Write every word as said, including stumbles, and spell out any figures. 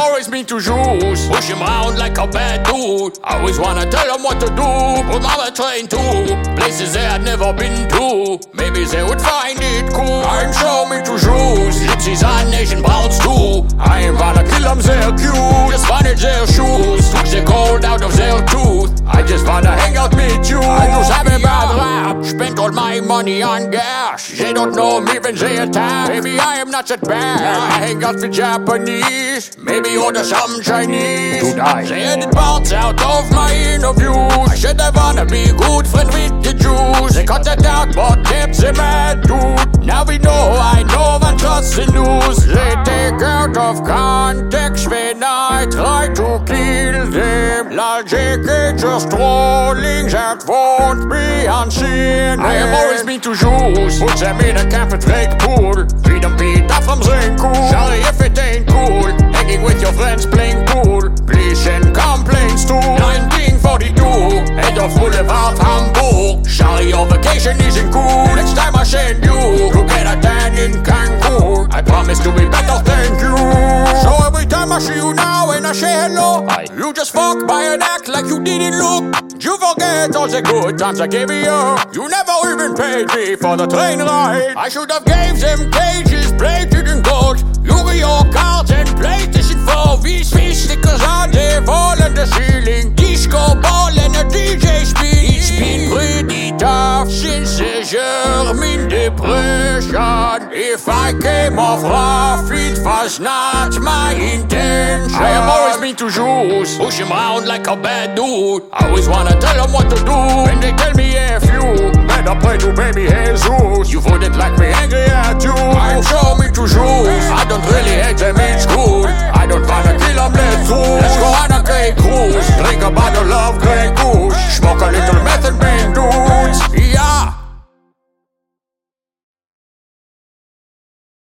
always mean to Jews, push him around like a bad dude. I always wanna tell him what to do, but mama trained too. Places they had never been to, maybe they would find it cool. I'm so mean to Jews, gypsies and Asian browns too. I ain't wanna kill them, they're cute. Just wanted their shoes, took the gold out of their tooth. I just wanna hang out with you. I just have a bad rap, spent all my money on gas. They don't know me when they attack. Maybe I am not that bad. I hang out with Japanese, maybe order some Chinese. They edit parts out of my interviews. I said I wanna be good friend with the Jews. They cut that out but kept them mad dude. Now we know I know and trust the news. They take out of context when I try to kill them. Lol J K just trolling, that won't be on C N N. I have always been to Jews, put them in a camp at Lake Pool. Feed them pita from St. Cool. Sorry if it ain't cool, hanging with your friends playing pool. Please send complaints to nineteen forty-two, head of Boulevard Hamburg. Sorry your vacation isn't cool, next time I send you to get a tan in Cancun. I promise to be better, thank you. So every time I see you now and I say hello, Hi. You just fuck by and act like you didn't look. You forget all the good times I gave you. You never even paid me for the train ride. I should have gave them cages plated in gold. Yu-Gi-Oh cards and PlayStation four. These fish stickers on the wall and the ceiling. Disco ball and a D J spin. It's been pretty tough since the German depression. If I came off rough, it was not my intention. I have always been to Jews, push him around like a bad dude. I always wanna tell them what to do, when they tell me F you, better pray to baby Jesus. You voted like